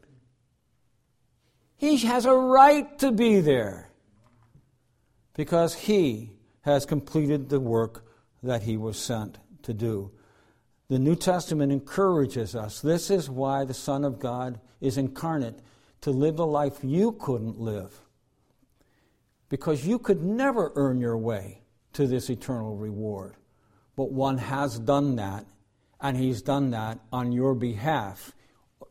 He has a right to be there because he has completed the work that he was sent to do. The New Testament encourages us. This is why the Son of God is incarnate, to live the life you couldn't live. Because you could never earn your way to this eternal reward. But one has done that, and he's done that on your behalf.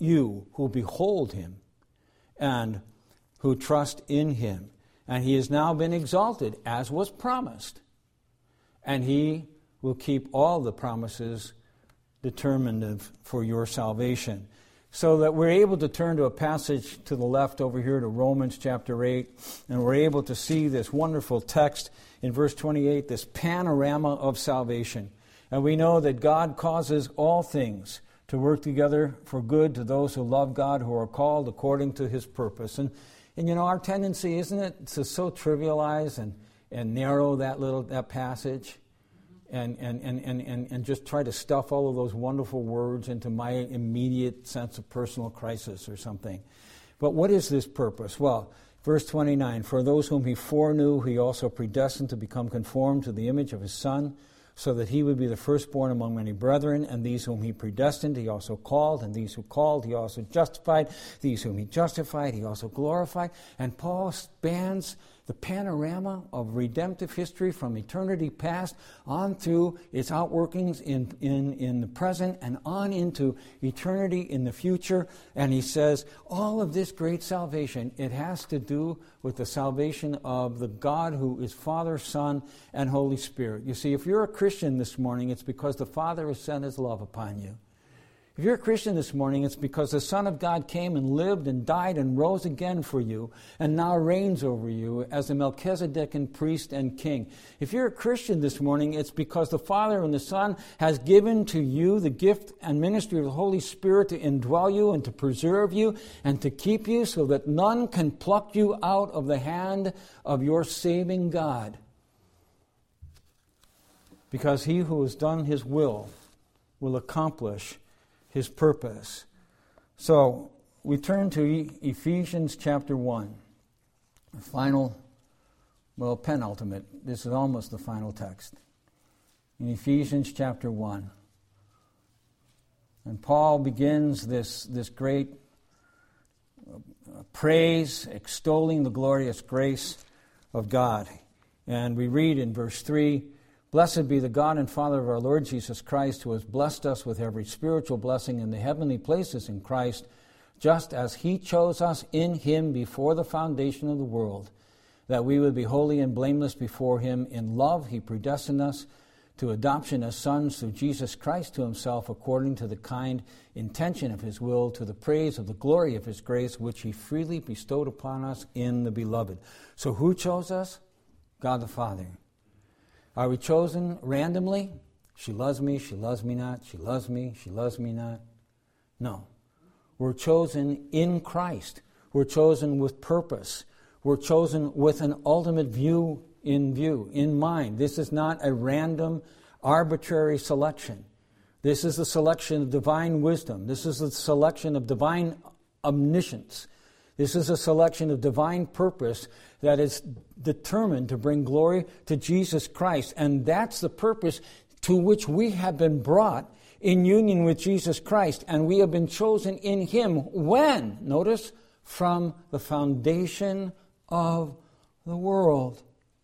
you who behold him and who trust in him. And he has now been exalted, as was promised. And he will keep all the promises determined for your salvation. So that we're able to turn to a passage to the left over here to Romans chapter eight, and we're able to see this wonderful text in verse twenty-eight, this panorama of salvation. And we know that God causes all things to work together for good to those who love God, who are called according to his purpose. And, and you know, our tendency, isn't it, to so trivialize and, and narrow that little that passage and, and, and, and, and, and just try to stuff all of those wonderful words into my immediate sense of personal crisis or something. But what is this purpose? Well, verse twenty-nine, for those whom he foreknew, he also predestined to become conformed to the image of his Son, so that he would be the firstborn among many brethren. And these whom he predestined, he also called. And these who called, he also justified. These whom he justified, he also glorified. And Paul spans the panorama of redemptive history from eternity past on through its outworkings in, in, in the present and on into eternity in the future. And he says, all of this great salvation, it has to do with the salvation of the God who is Father, Son, and Holy Spirit. You see, if you're a Christian this morning, it's because the Father has sent his love upon you. If you're a Christian this morning, it's because the Son of God came and lived and died and rose again for you and now reigns over you as the Melchizedekan priest and king. If you're a Christian this morning, it's because the Father and the Son has given to you the gift and ministry of the Holy Spirit to indwell you and to preserve you and to keep you so that none can pluck you out of the hand of your saving God. Because he who has done his will will accomplish his purpose. So we turn to Ephesians chapter one, the final, well, penultimate. This is almost the final text. In Ephesians chapter one. And Paul begins this, this great praise, extolling the glorious grace of God. And we read in verse three, blessed be the God and Father of our Lord Jesus Christ, who has blessed us with every spiritual blessing in the heavenly places in Christ, just as he chose us in him before the foundation of the world, that we would be holy and blameless before him. In love he predestined us to adoption as sons through Jesus Christ to himself, according to the kind intention of his will, to the praise of the glory of his grace, which he freely bestowed upon us in the Beloved. So who chose us? God the Father. Are we chosen randomly? She loves me, she loves me not. She loves me, she loves me not. No. We're chosen in Christ. We're chosen with purpose. We're chosen with an ultimate view in view, in mind. This is not a random, arbitrary selection. This is the selection of divine wisdom. This is the selection of divine omniscience. This is a selection of divine purpose that is determined to bring glory to Jesus Christ. And that's the purpose to which we have been brought in union with Jesus Christ. And we have been chosen in him when? Notice, from the foundation of the world.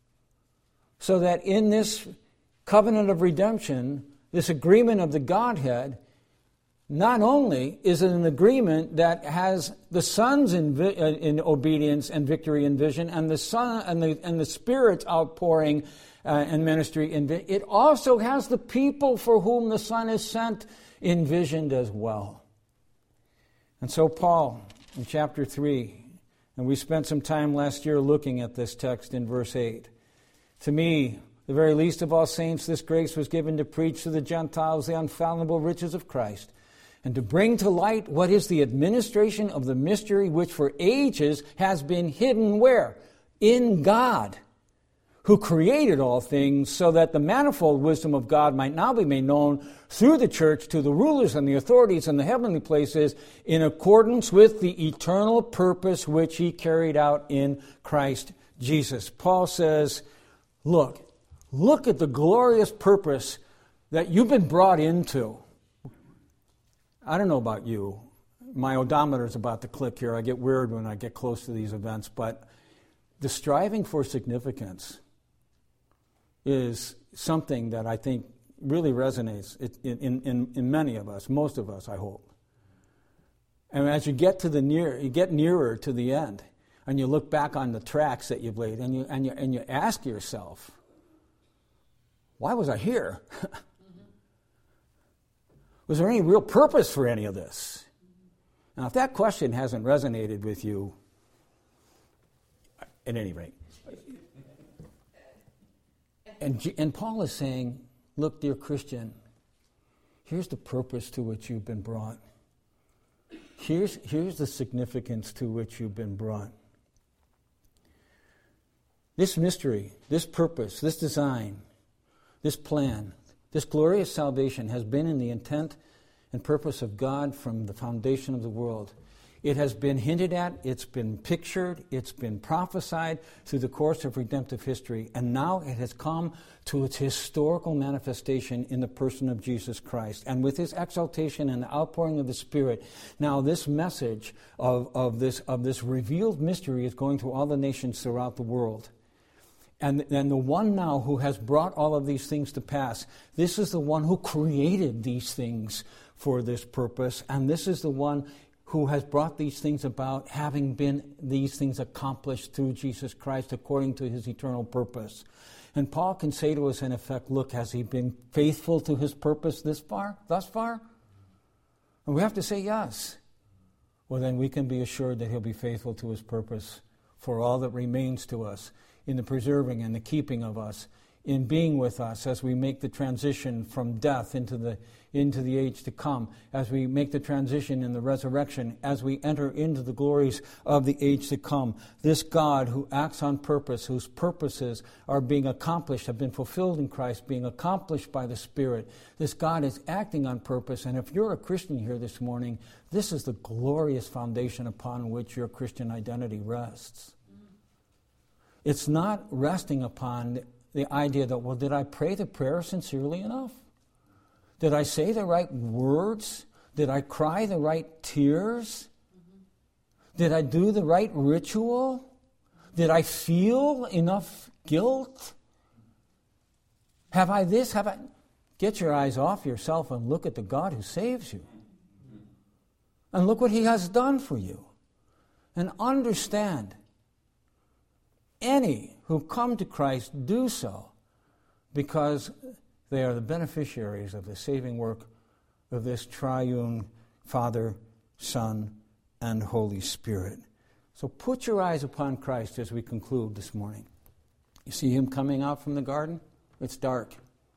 So that in this covenant of redemption, this agreement of the Godhead, not only is it an agreement that has the Son's in, vi- in obedience and victory and vision, and the Son and the and the Spirit's outpouring uh, and ministry in vi- it also has the people for whom the Son is sent envisioned as well. And so Paul in chapter three, and we spent some time last year looking at this text in verse eight. To me, the very least of all saints, this grace was given to preach to the Gentiles the unfathomable riches of Christ, and to bring to light what is the administration of the mystery which for ages has been hidden where? In God, who created all things, so that the manifold wisdom of God might now be made known through the church to the rulers and the authorities in the heavenly places, in accordance with the eternal purpose which he carried out in Christ Jesus. Paul says, look, look at the glorious purpose that you've been brought into. I don't know about you. My odometer is about to click here. I get weird when I get close to these events. But the striving for significance is something that I think really resonates in, in, in many of us, most of us, I hope. And as you get to the near, you get nearer to the end, and you look back on the tracks that you've laid, and you and you and you ask yourself, why was I here? Was there any real purpose for any of this? Now, if that question hasn't resonated with you, at any rate, and, and Paul is saying, look, dear Christian, here's the purpose to which you've been brought. Here's, here's the significance to which you've been brought. This mystery, this purpose, this design, this plan, this glorious salvation has been in the intent and purpose of God from the foundation of the world. It has been hinted at, it's been pictured, it's been prophesied through the course of redemptive history, and now it has come to its historical manifestation in the person of Jesus Christ. And with his exaltation and the outpouring of the Spirit, now this message of, of, this, of this revealed mystery is going to all the nations throughout the world. And, and the one now who has brought all of these things to pass, this is the one who created these things for this purpose, and this is the one who has brought these things about, having been these things accomplished through Jesus Christ according to his eternal purpose. And Paul can say to us, in effect, look, has he been faithful to his purpose this far, thus far? And we have to say yes. Well, then we can be assured that he'll be faithful to his purpose for all that remains to us, in the preserving and the keeping of us, in being with us as we make the transition from death into the into the age to come, as we make the transition in the resurrection, as we enter into the glories of the age to come. This God who acts on purpose, whose purposes are being accomplished, have been fulfilled in Christ, being accomplished by the Spirit. This God is acting on purpose, and if you're a Christian here this morning, this is the glorious foundation upon which your Christian identity rests. It's not resting upon the idea that, well, did I pray the prayer sincerely enough? Did I say the right words? Did I cry the right tears? Mm-hmm. Did I do the right ritual? Did I feel enough guilt? Have I this? Have I... Get your eyes off yourself and look at the God who saves you. And look what he has done for you. And understand, any who come to Christ do so because they are the beneficiaries of the saving work of this triune Father, Son, and Holy Spirit. So put your eyes upon Christ as we conclude this morning. You see him coming out from the garden? It's dark.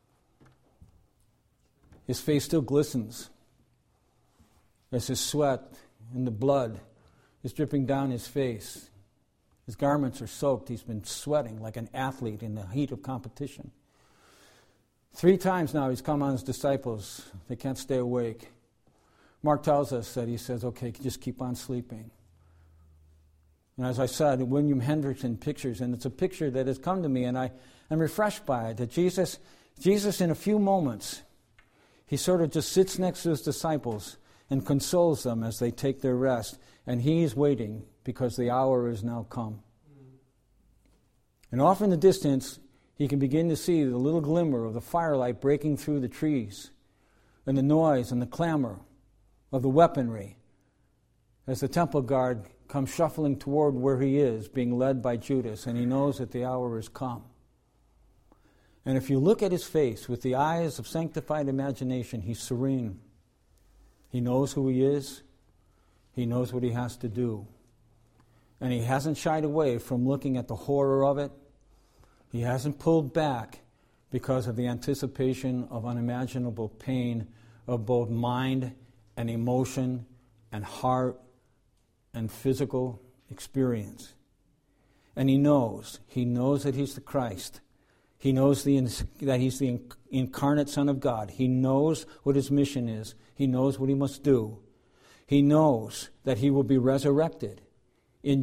His face still glistens as his sweat and the blood is dripping down his face. His garments are soaked. He's been sweating like an athlete in the heat of competition. Three times now he's come on his disciples. They can't stay awake. Mark tells us that he says, okay, just keep on sleeping. And as I said, William Hendrickson pictures, and it's a picture that has come to me, and I am refreshed by it, that Jesus, Jesus in a few moments, he sort of just sits next to his disciples and consoles them as they take their rest. And he's waiting because the hour is now come. And off in the distance, he can begin to see the little glimmer of the firelight breaking through the trees, and the noise and the clamor of the weaponry as the temple guard comes shuffling toward where he is, being led by Judas, and he knows that the hour has come. And if you look at his face with the eyes of sanctified imagination, he's serene. He knows who he is. He knows what he has to do. And he hasn't shied away from looking at the horror of it. He hasn't pulled back because of the anticipation of unimaginable pain of both mind and emotion and heart and physical experience. And he knows. He knows that he's the Christ. He knows the, that he's the incarnate Son of God. He knows what his mission is. He knows what he must do. He knows that he will be resurrected in just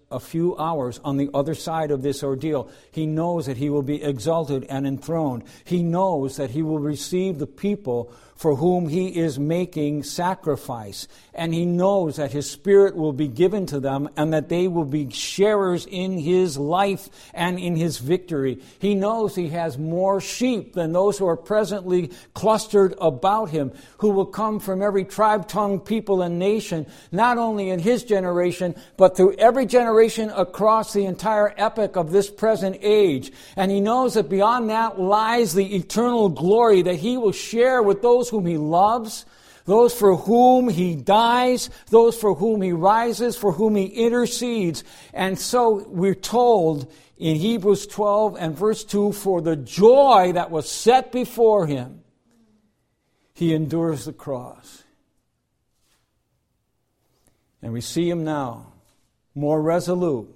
a few hours on the other side of this ordeal. He knows that he will be exalted and enthroned. He knows that he will receive the people for whom he is making sacrifice. And he knows that his Spirit will be given to them and that they will be sharers in his life and in his victory. He knows he has more sheep than those who are presently clustered about him, who will come from every tribe, tongue, people, and nation, not only in his generation, but through every generation across the entire epoch of this present age. And he knows that beyond that lies the eternal glory that he will share with those whom he loves, those for whom he dies, those for whom he rises, for whom he intercedes. And so we're told in Hebrews twelve and verse two, for the joy that was set before him, he endures the cross. And we see him now, more resolute.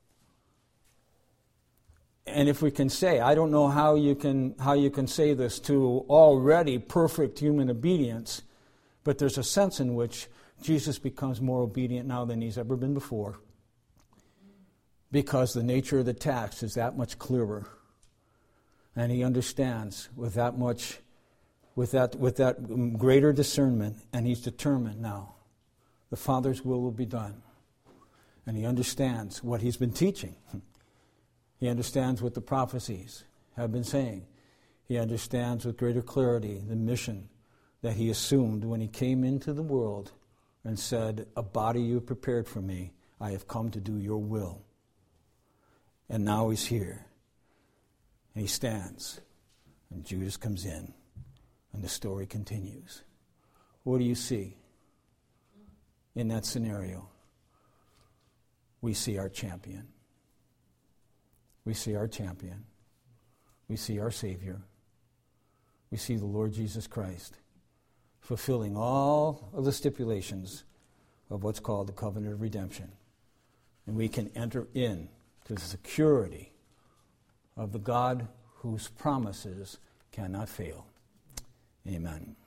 And if we can say, I don't know how you can how you can say this to already perfect human obedience, but there's a sense in which Jesus becomes more obedient now than he's ever been before, because the nature of the task is that much clearer, and he understands with that much, with that with that greater discernment, and he's determined now. The Father's will will be done, and he understands what he's been teaching. He understands what the prophecies have been saying. He understands with greater clarity the mission that he assumed when he came into the world and said, a body you have prepared for me, I have come to do your will. And now he's here. And he stands. And Judas comes in. And the story continues. What do you see in that scenario? We see our champion. We see our champion. We see our Savior. We see the Lord Jesus Christ fulfilling all of the stipulations of what's called the covenant of redemption. And we can enter in to the security of the God whose promises cannot fail. Amen.